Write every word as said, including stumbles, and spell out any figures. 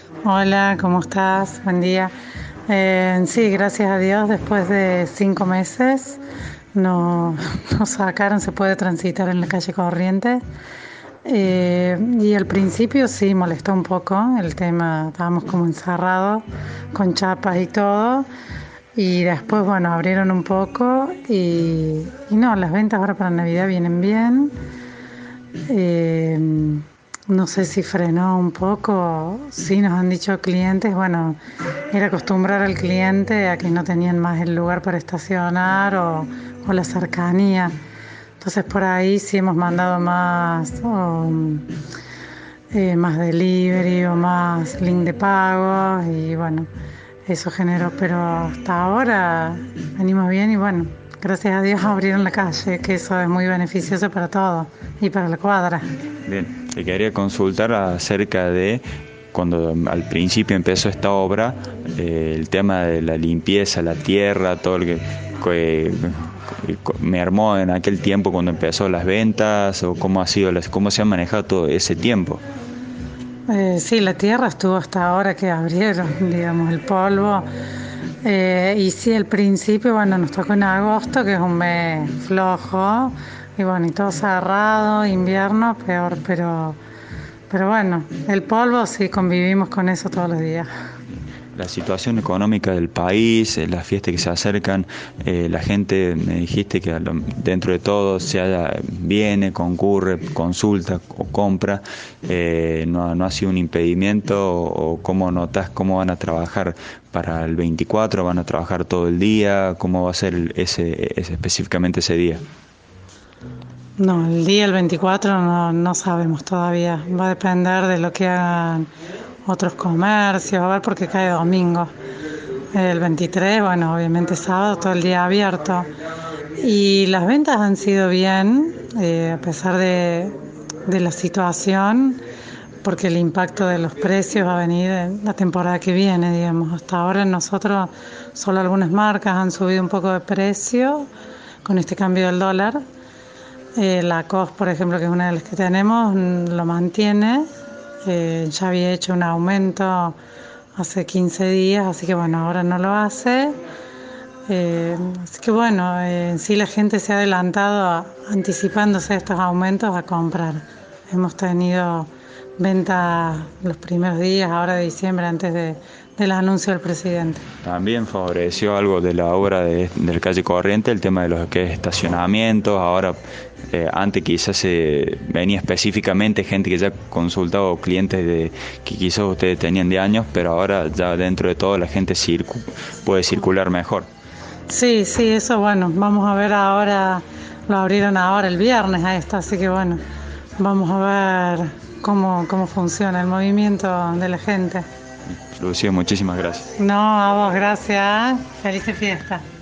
Hola, ¿cómo estás? Buen día. Eh, sí, gracias a Dios, después de cinco meses no- nos sacaron, se puede transitar en la calle Corrientes. Eh, y al principio sí molestó un poco el tema, estábamos como encerrados con chapas y todo. Y después, bueno, abrieron un poco y, y no, las ventas ahora para Navidad vienen bien. Eh, no sé si frenó un poco, sí nos han dicho clientes, bueno, era acostumbrar al cliente a que no tenían más el lugar para estacionar o, o la cercanía. Entonces por ahí sí hemos mandado más, o, eh, más delivery o más link de pago y bueno, eso generó, pero hasta ahora venimos bien y bueno, gracias a Dios abrieron la calle, que eso es muy beneficioso para todos y para la cuadra. Bien, te quería consultar acerca de cuando al principio empezó esta obra, eh, el tema de la limpieza, la tierra, todo lo que, que- que me armó en aquel tiempo cuando empezó las ventas o cómo ha sido, las- cómo se ha manejado todo ese tiempo. Eh, sí, la tierra estuvo hasta ahora que abrieron, digamos, el polvo. Eh, y sí, al principio, bueno, nos tocó en agosto, que es un mes flojo, y bueno, y todo cerrado, invierno, peor, pero, pero bueno, el polvo sí convivimos con eso todos los días. La situación económica del país, eh, las fiestas que se acercan, eh, la gente, me dijiste que a lo- dentro de todo se haya, viene, concurre, consulta o compra, eh, no, no ha sido un impedimento o, o cómo notas cómo van a trabajar para el veinticuatro, van a trabajar todo el día, cómo va a ser el- ese, ese específicamente ese día. No, el día el veinticuatro no, no sabemos todavía. Va a depender de lo que hagan otros comercios, a ver porque cae domingo. El veintitrés, bueno, obviamente sábado, todo el día abierto. Y las ventas han sido bien, eh, a pesar de, de la situación, porque el impacto de los precios va a venir en la temporada que viene, digamos. Hasta ahora nosotros, solo algunas marcas han subido un poco de precio con este cambio del dólar. Eh, la C O S, por ejemplo, que es una de las que tenemos, mm, lo mantiene. Eh, ya había hecho un aumento hace quince días, así que bueno, ahora no lo hace. Eh, así que bueno, eh, en sí la gente se ha adelantado a- anticipándose a estos aumentos a comprar. Hemos tenido ventas los primeros días, ahora de diciembre, antes de, del anuncio del presidente. También favoreció algo de la obra de, del calle Corriente, el tema de los que es estacionamientos. Ahora, eh, antes quizás se venía específicamente gente que ya consultaba o clientes de, que quizás ustedes tenían de años, pero ahora ya dentro de todo la gente circu, puede circular mejor. Sí, sí, eso bueno, vamos a ver ahora, lo abrieron ahora el viernes a esto, así que bueno, vamos a ver cómo, cómo funciona el movimiento de la gente. Lucía, muchísimas gracias. No, a vos, gracias, feliz fiesta.